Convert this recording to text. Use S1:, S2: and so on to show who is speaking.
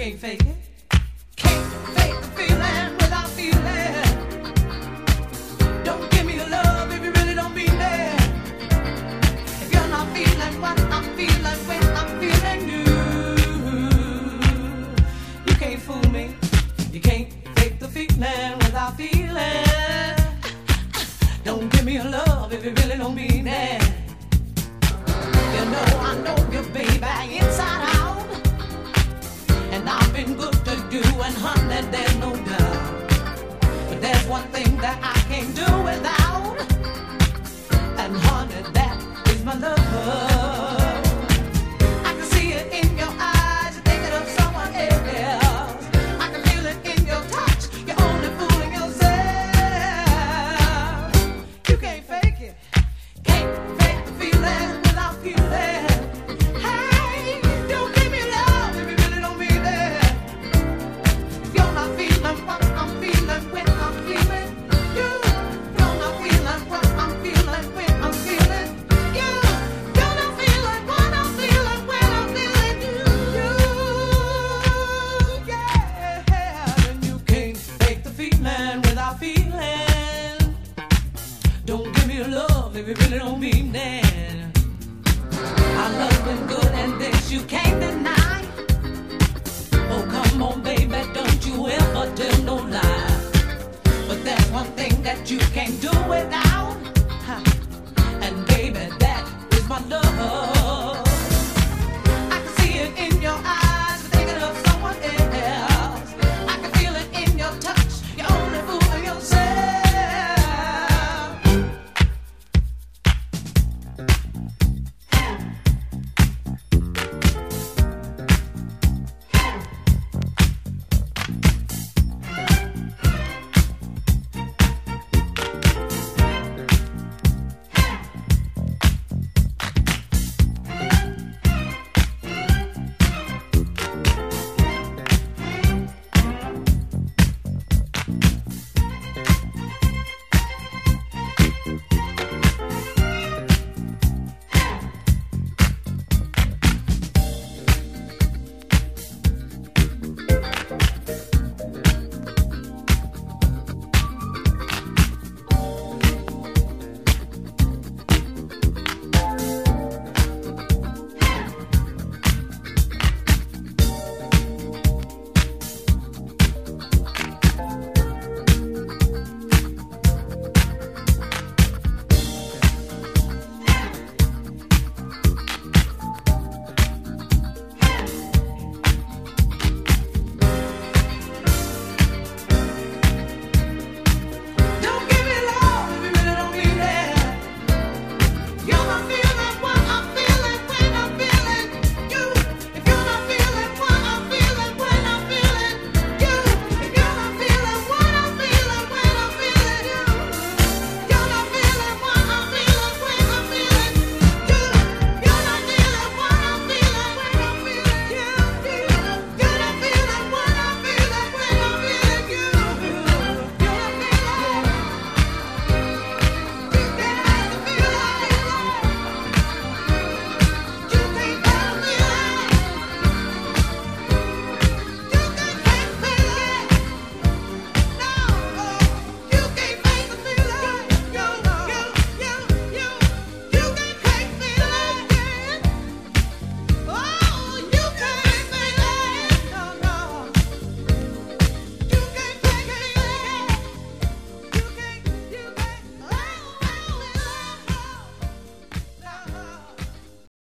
S1: can't fake it. Can't fake the feeling without feeling. Don't give me your love if you really don't mean it. If you're not feeling what I'm feeling when I'm feeling you, you can't fool me. You can't fake the feeling without feeling. Don't give me your love if you really don't mean it. You know I know you, baby, inside out. And I've been good to you, and honey, there's no doubt. But there's one thing that I can't do.